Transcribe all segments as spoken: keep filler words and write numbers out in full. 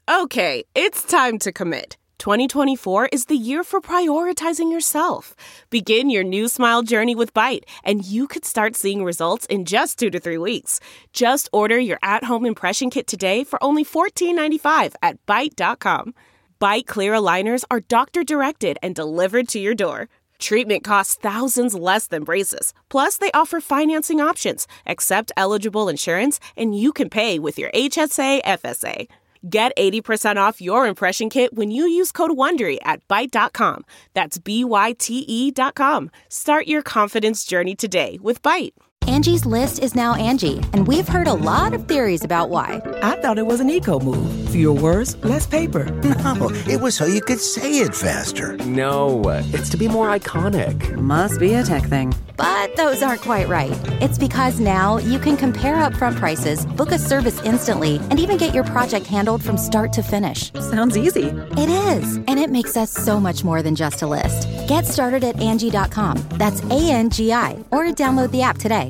Okay, it's time to commit. twenty twenty-four is the year for prioritizing yourself. Begin your new smile journey with Byte, and you could start seeing results in just two to three weeks. Just order your at-home impression kit today for only fourteen ninety-five at byte dot com. Byte clear aligners are doctor-directed and delivered to your door. Treatment costs thousands less than braces. Plus, they offer financing options, accept eligible insurance, and you can pay with your H S A F S A. Get eighty percent off your impression kit when you use code WONDERY at byte dot com. That's B Y T E dot com. Start your confidence journey today with Byte. Angie's List is now Angie, and we've heard a lot of theories about why. I thought it was an eco move. Fewer words, less paper. No, it was so you could say it faster. No, it's to be more iconic. Must be a tech thing. But those aren't quite right. It's because now you can compare upfront prices, book a service instantly, and even get your project handled from start to finish. Sounds easy. It is, and it makes us so much more than just a list. Get started at Angie dot com. That's A N G I, or download the app today.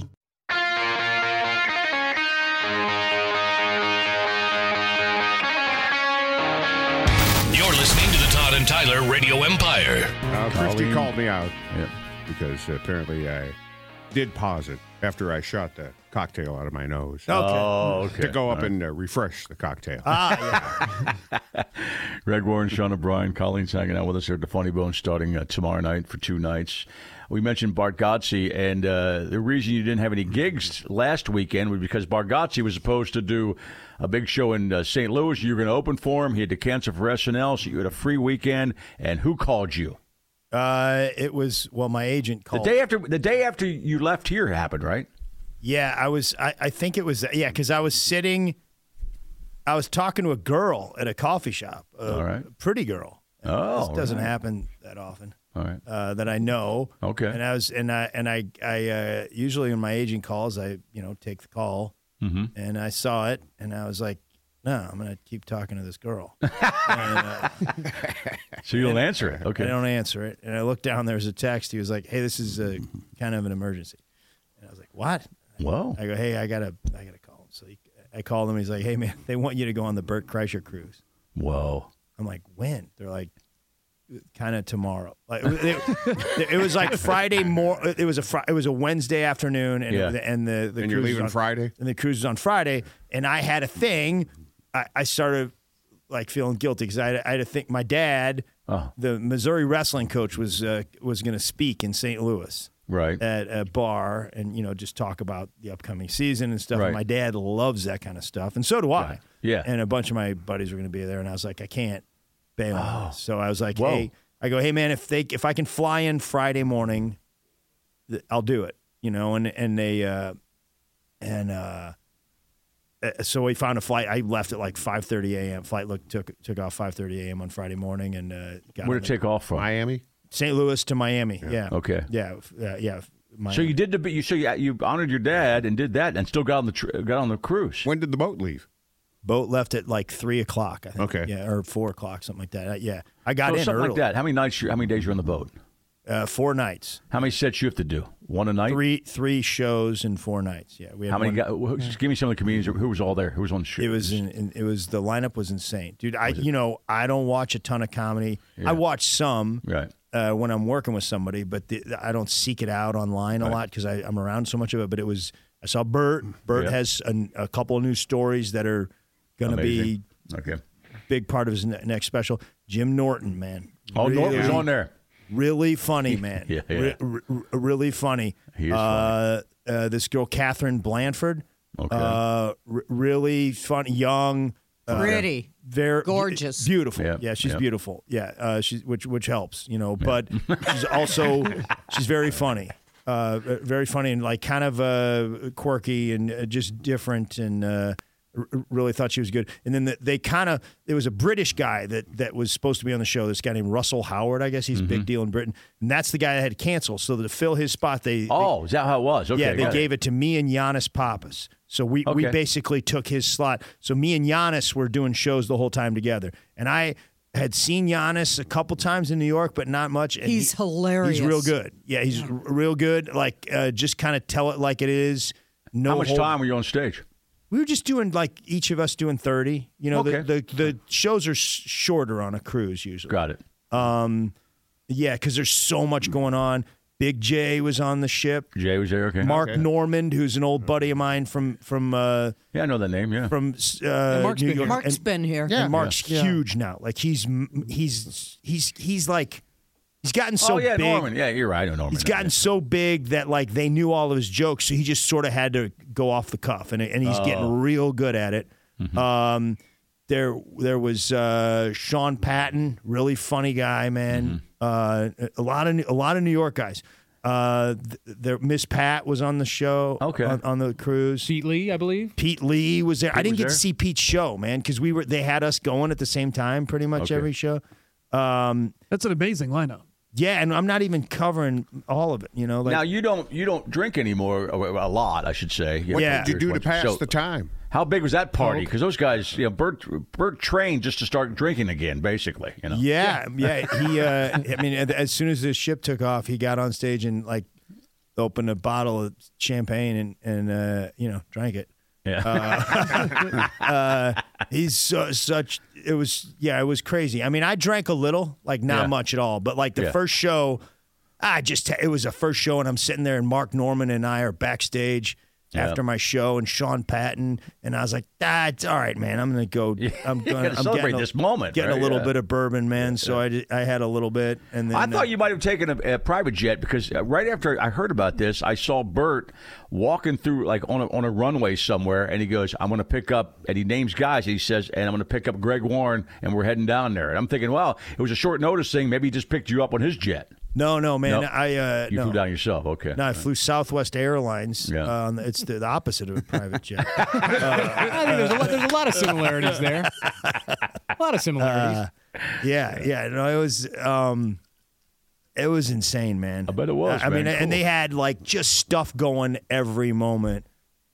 You're listening to the Todd and Tyler Radio Empire. Uh, Christy called me out yeah, because apparently I did pause it after I shot the cocktail out of my nose. Okay. Oh, okay. To go up right. and uh, refresh the cocktail. Ah, yeah. Greg Warren, Sean O'Brien, Colleen's hanging out with us here at the Funny Bone starting uh, tomorrow night for two nights. We mentioned Bargatze, and uh, the reason you didn't have any gigs last weekend was because Bargatze was supposed to do a big show in uh, Saint Louis. You were going to open for him. He had to cancel for S N L, so you had a free weekend. And who called you? Uh, it was, well, my agent called. The day after the day after you left here happened, right? Yeah, I was, I, I think it was, yeah, because I was sitting, I was talking to a girl at a coffee shop, a All right. pretty girl. Oh, This doesn't right. happen that often. All right. Uh, that I know. Okay. And I was, and I, and I, I uh, usually when my agent calls, I, you know, take the call. Mm-hmm. And I saw it, and I was like, no, I'm going to keep talking to this girl. and, uh, So you don't answer it. Okay. I don't answer it. And I looked down, there was a text. He was like, hey, this is a, kind of an emergency. And I was like, what? Whoa. I go, hey, I got to I gotta call him. So he, I called him. He's like, hey, man, they want you to go on the Bert Kreischer cruise. Whoa. I'm like, when? They're like, kind of tomorrow. Like it, it was like Friday more. It was a fr- it was a Wednesday afternoon, and Yeah. and the, the And cruise you're was leaving on, Friday? and the cruise was on Friday, and I had a thing. I, I started like feeling guilty because I, had- I had to think. My dad, Oh. the Missouri wrestling coach, was uh, was going to speak in Saint Louis Right. at a bar, and you know just talk about the upcoming season and stuff. Right. And my dad loves that kind of stuff, and so do I. Yeah. And a bunch of my buddies were going to be there, and I was like, I can't bail on this. So I was like, Whoa. hey, I go, hey man, if they if I can fly in Friday morning, th- I'll do it. You know, and and they uh, and uh, uh, so we found a flight. I left at like five thirty a.m. Flight look took took off five thirty a.m. on Friday morning, and uh, got Where on did it take off from? Miami? Saint Louis to Miami. Yeah. Okay. Yeah. f- Uh, yeah. Miami. So you did the you so you, you honored your dad and did that and still got on the tr- got on the cruise. When did the boat leave? Boat left at like three o'clock. I think. Okay. Yeah, or four o'clock, something like that. Uh, yeah, I got So in something early. like that. How many nights? You, how many days you're on the boat? Uh, four nights, How many sets you have to do? One a night. three three shows and four nights. Yeah, we had How many? one- Guys, just give me some of the comedians. Who was all there? Who was on the show? It was in, in, it was the lineup was insane, dude. I you know I don't watch a ton of comedy. Yeah. I watch some right. uh, when I'm working with somebody, but the, I don't seek it out online a Right. lot because I'm around so much of it. But it was I saw Bert. Bert Yeah. has a, a couple of new stories that are going to be Amazing. Okay. big part of his ne- next special. Jim Norton, man. Oh, Norton was Really- on there. Really funny, man. Yeah, yeah. Re- re- really funny. He is uh, uh, this girl, Catherine Blanford. Okay. Uh, r- really funny, young, uh, Pretty. very Gorgeous. beautiful. Yeah, Yeah, she's yeah. beautiful. Yeah, uh, she's which which helps, you know. But she's also she's very funny. Uh, very funny and like kind of uh, quirky and uh, just different and. Uh, r- Really thought she was good, and then the, they kind of there was a British guy that that was supposed to be on the show. This guy named Russell Howard, I guess he's a Mm-hmm. big deal in Britain, and that's the guy that had to cancel. So to fill his spot, they Oh, is that how it was? Okay. yeah, they got gave it to me and Giannis Pappas. So we, we Okay. basically took his slot. So me and Giannis were doing shows the whole time together. And I had seen Giannis a couple times in New York, but not much. And He's he- hilarious. He's real good. Yeah, he's r- real good. Like, uh, just kind of tell it like it is. No How much hold- time were you on stage? we were just doing like each of us doing thirty. You know, Okay. the, the the shows are s- shorter on a cruise usually. Got it. Um, yeah, because there's so much going on. Big J was on the ship. Jay was there. Okay. Mark Okay. Normand, who's an old buddy of mine from from uh, Yeah, I know that name. Yeah. from uh, Mark's New been York. here. Mark's and, been here. and Mark's Yeah. huge now. Like he's he's he's he's like he's gotten so oh yeah, big. Norman. Yeah, you're right. I know Norman. He's gotten so big that like they knew all of his jokes, so he just sort of had to go off the cuff, and and he's Oh. getting real good at it. Mm-hmm. Um, there there was uh, Sean Patton, really funny guy, man. Mm-hmm. Uh, a lot of a lot of New York guys. Uh, th- there, Miss Pat was on the show. Okay. on, on the cruise. Pete Lee, I believe. Pete Lee was there. I Pete didn't was get there? to see Pete's show, man, because we were they had us going at the same time, pretty much Okay. every show. Um, That's an amazing lineup. yeah, and I'm not even covering all of it. You know, like Now you don't you don't drink anymore a lot, I should say. What Yeah. did you do to pass So, the time? How big was that party? Coke? Because those guys, you know, Bert Bert trained just to start drinking again, basically. You know. Yeah, yeah. He, uh, I mean, as soon as the ship took off, he got on stage and like opened a bottle of champagne and and uh, you know drank it. Yeah. Uh, he's so, such. It was yeah, it was crazy. I mean, I drank a little, like not Yeah. much at all, but like the Yeah. first show, I just it was a first show, and I'm sitting there, and Mark Norman and I are backstage. Yeah. After my show, and Sean Patton, and I was like, "Ah, it's all right, man. I'm gonna go. Yeah, I'm you gonna gotta I'm celebrate getting a, this moment, Getting right? a little Yeah. bit of bourbon, man. So I, did, I had a little bit, and then I uh, thought you might have taken a, a private jet because uh, right after I heard about this, I saw Bert walking through like on a, on a runway somewhere, and he goes, "I'm going to pick up," and he names guys. And he says, "And I'm going to pick up Greg Warren, and we're heading down there." And I'm thinking, well, it was a short notice thing. Maybe he just picked you up on his jet. No, no, man. No. I uh, You no. flew down yourself. Okay. No, I flew Southwest Airlines. Yeah. Uh, it's the, the opposite of a private jet. I think there's a lot, there's a lot of similarities there. A lot of similarities. Uh, yeah, yeah. No, it was um, it was insane, man. I bet it was, I mean, man. and Cool. they had like just stuff going every moment.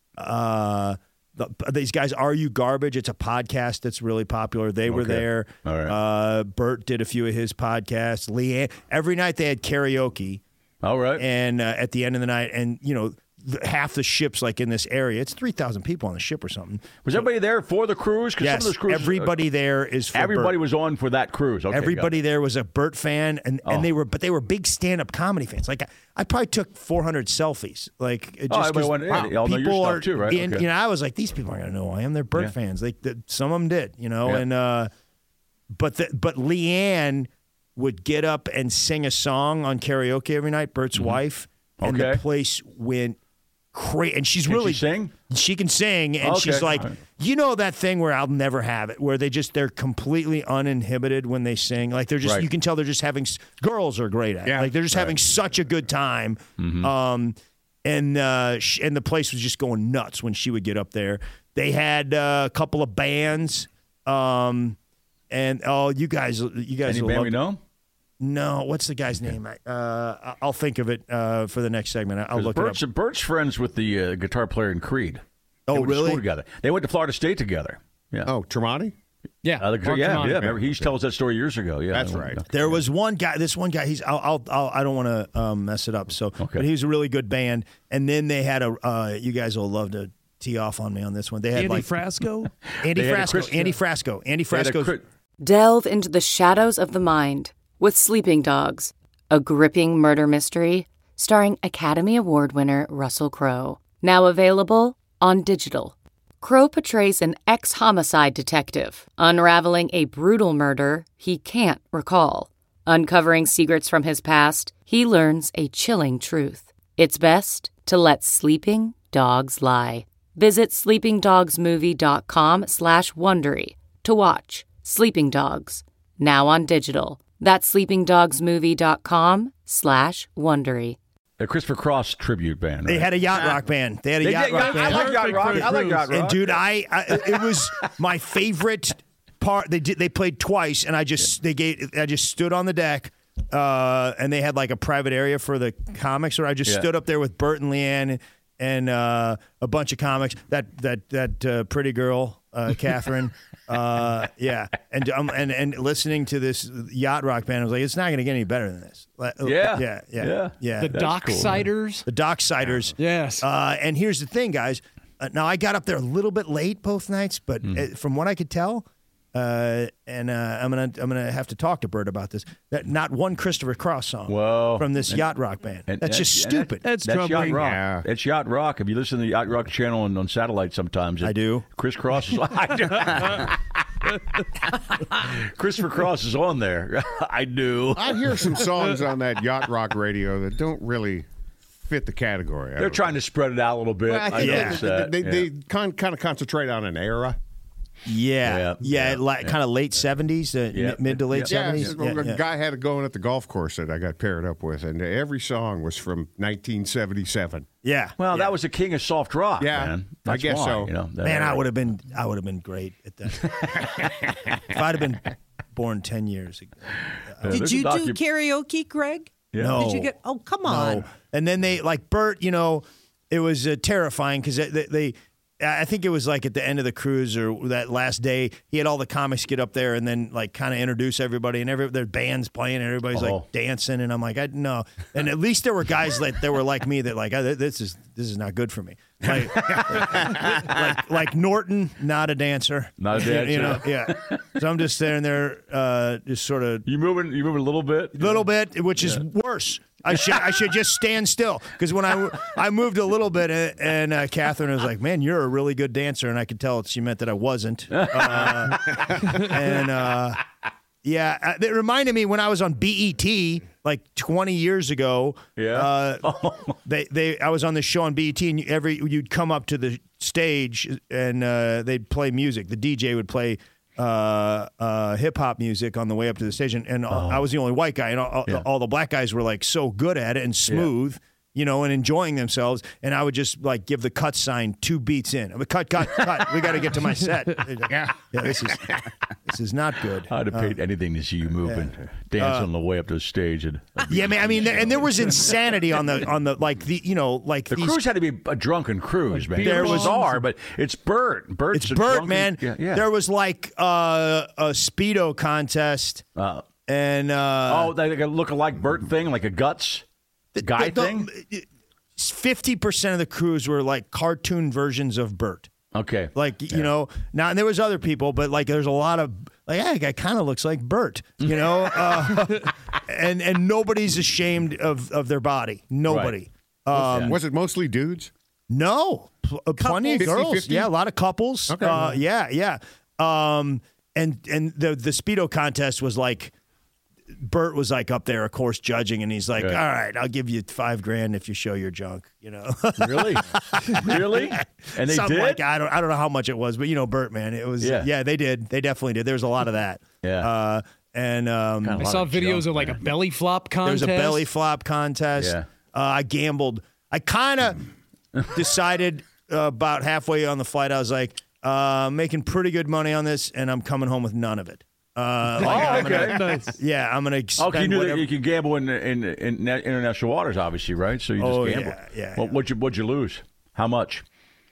Uh, the, these guys, Are You Garbage? It's a podcast that's really popular. They were Okay. there. All right. Uh, Bert did a few of his podcasts. Leanne. Every night they had karaoke. All right. And uh, at the end of the night, and you know, the, half the ships like in this area, it's three thousand people on the ship or something. Was everybody there for the cruise? 'Cause Yes, some of those cruises, everybody there is for everybody Bert. was on for that cruise. Okay, Everybody got it. there was a Bert fan, and, Oh. and they were, but they were big stand-up comedy fans. Like I, I probably took four hundred selfies. Like it Oh, just everybody 'cause wanted- yeah, they all know your people stuff are too, right? in- Okay. You know, I was like, these people aren't gonna know who I am. They're Bert Yeah. fans. Like the, some of them did, you know. Yeah. And uh, but the, but Leanne would get up and sing a song on karaoke every night. Bert's wife, and Mm-hmm. Okay. the place went crazy. And she's Can really she sing? She can sing, and Okay. she's like, All right. you know, that thing where I'll never have it, where they just they're completely uninhibited when they sing. Like they're just Right. you can tell they're just having girls are great at it. Yeah. Like they're just having such a good time. Mm-hmm. Um, and uh, sh- and the place was just going nuts when she would get up there. They had uh, a couple of bands. Um, and oh, you guys, you guys, Any will band love we know? No, what's the guy's name? I- Uh, I'll think of it uh, for the next segment. I'll 'Cause look Bert's, it up. Bert's friends with the uh, guitar player in Creed. They Oh, went to really? school together. They went to Florida State together. Yeah. Oh, Tremonti? Yeah. Uh, the, Mark yeah, Tremonti. yeah. Remember, he used to tell us that story years ago. Yeah, That's They right. went- There was one guy. This one guy. He's. I'll. I'll. I'll I don't want to um, mess it up. So, but he was a really good band. And then they had a. Uh, you guys will love to tee off on me on this one. They had Andy like Frasco. Andy They had a Frasco. Chris- Andy Frasco. Andy They had a Frasco. cri- Delve into the shadows of the mind with Sleeping Dogs, a gripping murder mystery starring Academy Award winner Russell Crowe. Now available on digital. Crowe portrays an ex-homicide detective unraveling a brutal murder he can't recall. Uncovering secrets from his past, he learns a chilling truth. It's best to let sleeping dogs lie. Visit sleepingdogsmovie.com slash Wondery to watch Sleeping Dogs, now on digital. That's sleepingdogsmovie.com slash Wondery. A Christopher Cross tribute band. They right? had a yacht rock band. They had a They yacht did- rock yeah, I band. like yacht rock. I like yacht rock. And dude, I, I it was my favorite part. They did. They played twice, and I just they gave. I just stood on the deck, uh, and they had like a private area for the comics, where I just Yeah. stood up there with Bert and Leanne and uh, a bunch of comics. That that that uh, pretty girl, uh, Catherine. Uh, yeah, and um, and and listening to this yacht rock band, I was like, it's not going to get any better than this. Like, Yeah. yeah, yeah, Yeah. yeah. The That's cool, Docksiders. The Docksiders. Yes. Uh, and here's the thing, guys. uh, now I got up there a little bit late both nights, but Mm. uh, from what I could tell, uh, and uh, I'm gonna I'm gonna have to talk to Bert about this. That not one Christopher Cross song Whoa. from this And- yacht rock band. and- That's and- just and that- stupid. That's That's Yacht troubling. Rock. Yeah. It's Yacht Rock. If you listen to the Yacht Rock channel on, on satellite sometimes. It, I do. Chris Cross is I do. Christopher Cross is on there. I do. I hear some songs on that yacht rock radio that don't really fit the category. They're trying to spread it out a little bit. Well, I I think Yeah. noticed they, that. they, Yeah. they kind kind of concentrate on an era. Yeah, Yeah, yeah, yeah, like yeah. kind of late seventies, uh, Yeah. mi- mid to late Yeah. Yeah, seventies. a guy had it going at the golf course that I got paired up with, and every song was from nineteen seventy-seven. yeah. Well, yeah. that was the king of soft rock, Yeah, man. I That's guess why, so. You know, that Man, I era. would have been I would have been great at that. If I'd have been born ten years ago. Yeah, Did there's a you do docu- karaoke, Greg? Yeah. No. Did you get? Oh, come on. No. And then they like Bert, you know, it was uh, terrifying because they, they, they, I think it was like at the end of the cruise or that last day, he had all the comics get up there and then like kind of introduce everybody, and every their band's playing and everybody's Oh. like dancing, and I'm like, I no. And at least there were guys that, that were like me that like, oh, this is this is not good for me. Like, like, like Norton, not a dancer, Not a dancer. You know, yeah. So I'm just standing there, uh, just sort of You moving? You moving a little bit? little bit, which is worse. I should I should just stand still because when I I moved a little bit and, and uh, Catherine was like, "Man, you're a really good dancer," and I could tell she meant that I wasn't. Uh, and uh, yeah, uh, it reminded me when I was on B E T like twenty years ago. Yeah. uh, they they I was on this show on B E T, and you- every you'd come up to the stage and uh, they'd play music. The D J would play uh, uh, hip hop music on the way up to the stage, and, and I was the only white guy, and all, Yeah. all the black guys were like so good at it and smooth, you know, and enjoying themselves. And I would just like give the cut sign two beats in. I would cut, cut, cut. We got to get to my set. Yeah, yeah. This is this is not good. I'd have paid anything to see you moving, dancing on the way up to the stage. And Yeah, man. I mean, and there was insanity on the on the like the you know like the these, cruise had to be a drunken cruise, man. There There was- was bizarre, but it's Bert. Bert's It's a Bert, drunken- man. Yeah, yeah. There was like uh, a Speedo contest, Uh, and uh, oh, like a look-alike Bert thing, like a guts guy thing. Fifty percent of the crews were like cartoon versions of Bert. Okay, Like you know, now and there was other people, but like there's a lot of like, yeah, that guy kind of looks like Bert, you know, uh, and and nobody's ashamed of of their body. Nobody. Um, Was it mostly dudes? No, Pl- uh, plenty of Couples? girls. fifty fifty? Yeah, a lot of couples. Okay. Uh, yeah, yeah. Um, and and the the Speedo contest was like, Bert was like up there, of course, judging, and he's like, Yeah. "All right, I'll give you five grand if you show your junk." You know, really, really, and they Something did. like I don't I don't know how much it was, but you know, Bert, man, it was Yeah. yeah, they did, they definitely did. There's a lot of that. Yeah. Uh, and um, Kinda I lot saw of videos junk, of like a man. belly flop there was contest. a belly flop contest. Yeah. Uh, I gambled. I kind of decided uh, about halfway on the flight. I was like, uh, making pretty good money on this, and I'm coming home with none of it. Uh, like, Oh, I'm okay. gonna- Nice. Yeah, I'm gonna spend Oh, you knew whatever. that you could gamble in, in in international waters, obviously, right? So you just Oh, gambled. yeah, yeah, What, yeah. what'd you what'd you lose? How much?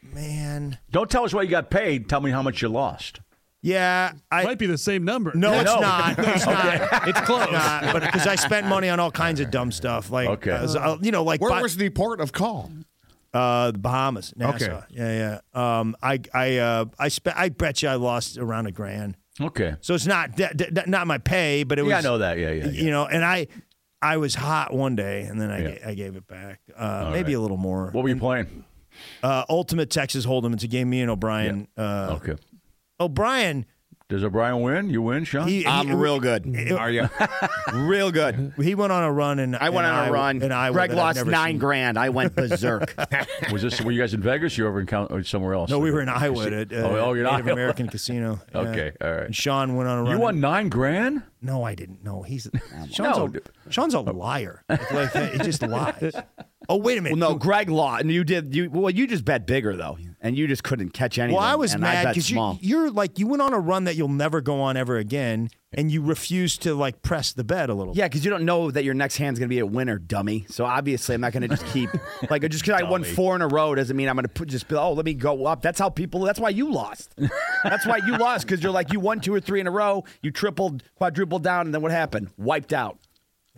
Man, Don't tell us what you got paid. Tell me how much you lost. yeah, I Might be the same number. no, it's No. not. It's not. It's close. Not, but because I spent money on all kinds of dumb stuff, like Okay. uh, so, uh, you know, like Where buy- was the port of call? uh, the Bahamas, Nassau. Okay. Yeah, yeah. Um, I, I, uh, I spent. I bet you I lost around a grand. Okay. So it's not d- d- not my pay, but it was. Yeah, I know that. Yeah, yeah. yeah. You know, and I, I was hot one day, and then I, Yeah. ga- I gave it back. Uh, maybe a little more. What were you playing? Uh, Ultimate Texas Hold'em. It's a game me and O'Brien. Uh, Okay. O'Brien. Does O'Brien win? You win, Sean? He, he, I'm real good. Are you? Real good. He went on a run, and I went and on a I- run. And I Greg lost nine grand. I went berserk. Was this? Were you guys in Vegas? You were over in count, or somewhere else? No, we were in Iowa at uh, Oh, oh, you're in Native Iowa. American Casino. Yeah. Okay, all right. And Sean went on a run. You won nine grand? No, I didn't. No, he's Sean's, No. a, Sean's a liar. Like, he just lies. Oh, wait a minute. Well, no, Greg lost, and you did. You well, you just bet bigger though, and you just couldn't catch anything. Well, I was and mad I bet because you, small. you're like you went on a run that you'll never go on ever again, and you refused to like press the bet a little. Yeah, because you don't know that your next hand's going to be a winner, dummy. So obviously, I'm not going to just keep like just because I won four in a row doesn't mean I'm going to put just be oh let me go up. That's how people. That's why you lost. That's why you lost because you're like you won two or three in a row. You tripled, quadrupled down, and then what happened? Wiped out.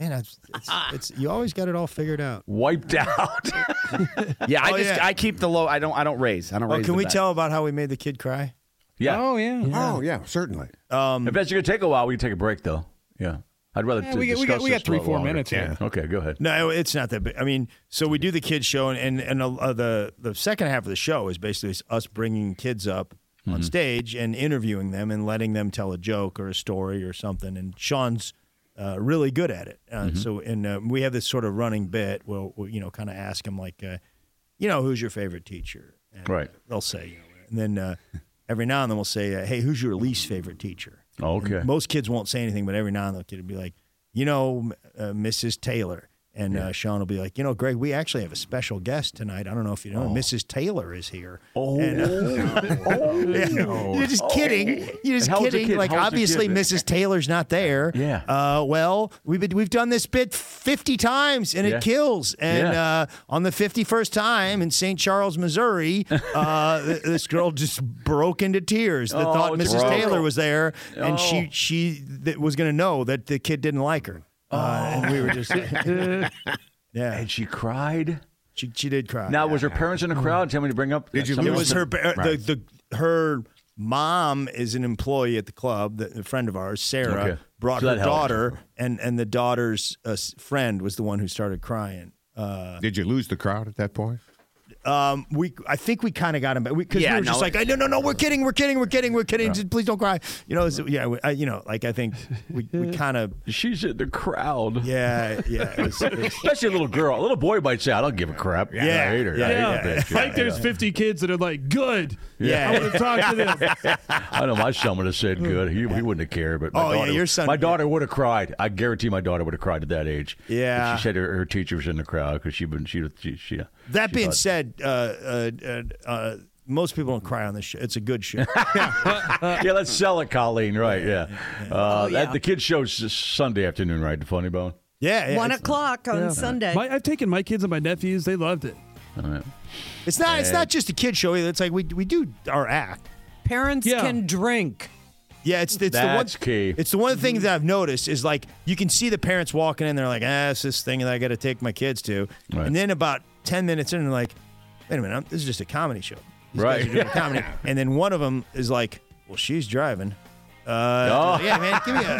Man, it's, it's, it's you always got it all figured out. Wiped out. Yeah, I Oh, just yeah. I keep the low. I don't I don't raise. I don't Oh, raise. can the we bet. tell about how we made the kid cry? Yeah. Oh, yeah. Oh, yeah, certainly. Um, if that's going to take a while, we can take a break, though. Yeah. I'd rather Yeah, t- we got- we discuss got- we got this three, a four longer. minutes here. Okay, go ahead. No, it's not that big. I mean, so we do the kids show, and and, and uh, the the second half of the show is basically us bringing kids up on Mhm. stage and interviewing them and letting them tell a joke or a story or something. And Sean's uh, really good at it. Uh, Mhm. So, and uh, we have this sort of running bit where we'll, you know, kind of ask them like, uh, you know, who's your favorite teacher? And Right. They'll say, you know, and then uh, every now and then we'll say, uh, hey, who's your least favorite teacher? Oh, okay. And most kids won't say anything, but every now and then the kid will be like, you know, uh, Missus Taylor. And uh, Sean will be like, you know, Greg, we actually have a special guest tonight. I don't know if you know, Missus Taylor is here. Oh, and, uh, oh, yeah, no. You're just kidding. You're just And how old's the kidding. kid? Like, How old's the obviously, kid? Missus Taylor's not there. Yeah. Uh, well, we've been, we've done this bit fifty times, and Yeah. it kills. And Yeah. uh, on the fifty-first time in Saint Charles, Missouri, uh, th- this girl just broke into tears. That Oh, thought it's Missus broke. Taylor was there, and Oh. she she th- was going to know that the kid didn't like her. Uh, and we were just, yeah. And she cried. She she did cry. Now, was her parents in the crowd? Tell me to bring up. Did you some It of was the- her uh, Right. the, the her mom is an employee at the club. The, a friend of ours, Sarah, Okay. brought So her that helps. daughter, and and the daughter's uh, s- friend was the one who started crying. Uh, Did you lose the crowd at that point? um, we I think we kind of got him back because we, Yeah, were just no. like, no, no, no, we're kidding, we're kidding, we're kidding, we're kidding. Just please don't cry. You know, so, yeah, we, I, you know, like I think we, we kind of, She's in the crowd. yeah, yeah, it was, it was- Especially a little girl. A little boy might say, I don't give a crap. Yeah. I hate her. Yeah, I hate yeah. that bitch. Like there's Yeah. fifty kids that are like, good. Yeah. I want to talk to them. I know my son would have said good. He, he wouldn't have cared. But my Oh, yeah, daughter, your son- my daughter would have cried. I guarantee my daughter would have cried at that age. Yeah. If she said her, her teacher was in the crowd because she been she she. she that she being thought- said, uh, uh, uh, uh, most people don't cry on this show. It's a good show. yeah, let's sell it, Colleen. Right? Yeah. Uh, Oh, yeah. That, the kids show's this Sunday afternoon, right? The Funny Bone. Yeah, yeah, One it's- o'clock on Yeah. Sunday. My, I've taken my kids and my nephews. They loved it. All right. It's not. It's And- not just a kid show. Either. It's like we we do our act. Parents Yeah. can drink. Yeah, it's it's That's the one. key. It's the one thing that I've noticed is like you can see the parents walking in. They're like, ah, it's this thing that I got to take my kids to. Right. And then about ten minutes in, they're like, wait a minute, I'm, this is just a comedy show. These Right. guys are doing a comedy. And then one of them is like, well, she's driving. Uh, Oh. Yeah, man, give me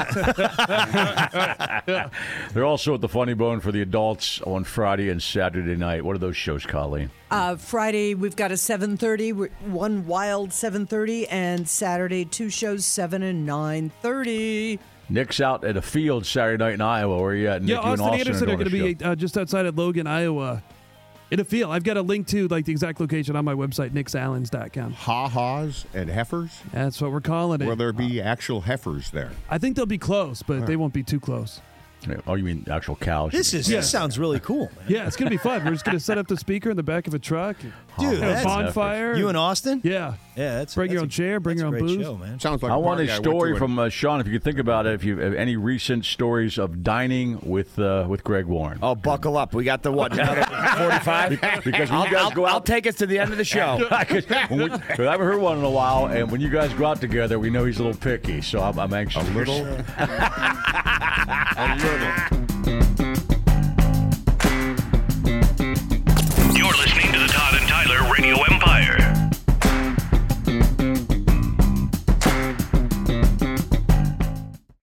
a. They're also at the Funny Bone for the adults on Friday and Saturday night. What are those shows, Colleen? Uh, Friday, we've got a seven thirty, one wild seven thirty, and Saturday, two shows, seven and nine thirty. Nick's out at a field Saturday night in Iowa. Where are you at? Nick, Yeah, you and Austin Anderson are doing going to a be show. uh, just outside of Logan, Iowa, in a field. I've got a link to like the exact location on my website, nick allens dot com. Ha-has and heifers? That's what we're calling it. Will there be actual heifers there? I think they'll be close, but they won't be too close. Oh, you mean actual cows? This is Yeah. this sounds really cool, man. Yeah, it's going to be fun. We're just going to set up the speaker in the back of a truck. Dude, have a that's- bonfire. You in Austin? Yeah. Yeah, that's Bring your that's own a- chair, bring that's your a own great booze. show, man. Sounds like I a want party a I went story to from uh, Sean. If you could think about it, if you have any recent stories of dining with uh, with Greg Warren. Oh, buckle up. We got the what? Another forty-five? Because when I'll, you guys I'll- go out, I'll take us to the end of the show. Because when we- 'cause I haven't heard one in a while, and when you guys go out together, we know he's a little picky. So I'm, I'm anxious. A little? A little.